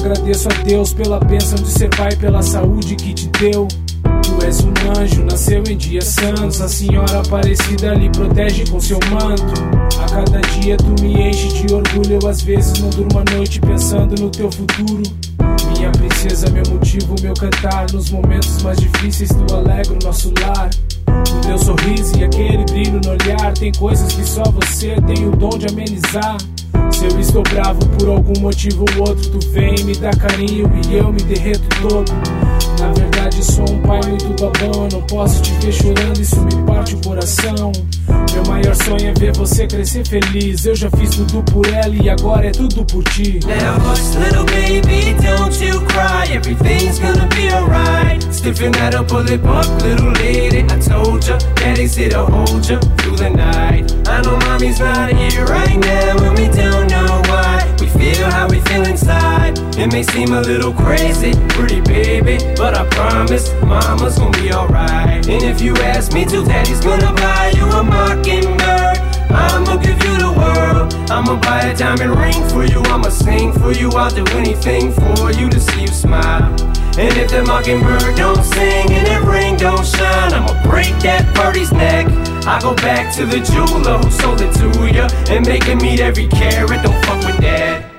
agradeço a Deus pela bênção de ser pai, pela saúde que te deu. Tu és um anjo, nasceu em dias santos. A Senhora Aparecida lhe protege com seu manto. A cada dia tu me enche de orgulho. Eu às vezes não durmo a noite pensando no teu futuro. Minha princesa, meu motivo, meu cantar. Nos momentos mais difíceis tu alegra o nosso lar. O teu sorriso e aquele brilho no olhar. Tem coisas que só você tem o dom de amenizar. Se eu estou bravo por algum motivo ou outro, tu vem e me dá carinho e eu me derreto todo. Na verdade sou um pai muito babão, eu não posso te ver chorando, isso me parte o coração. Meu maior sonho é ver você crescer feliz. Eu já fiz tudo por ela e agora é tudo por ti. Now hush little baby, don't you cry, everything's gonna be alright. Stiffen that up, pull it up, little lady. I told ya, daddy's here to hold ya through the night. I know mommy's not here right now and we don't know why. We feel how we feel inside. It may seem a little crazy, pretty baby, but I promise mama's gonna be alright. And if you ask me to, daddy's gonna buy you a mockingbird. I'ma give you the world. I'ma buy a diamond ring for you. I'ma sing for you. I'll do anything for you to see you smile. And if the mockingbird don't sing and that ring don't shine, I'ma break that birdie's neck. I go back to the jeweler who sold it to ya and make him meet every carat. Don't fuck with that.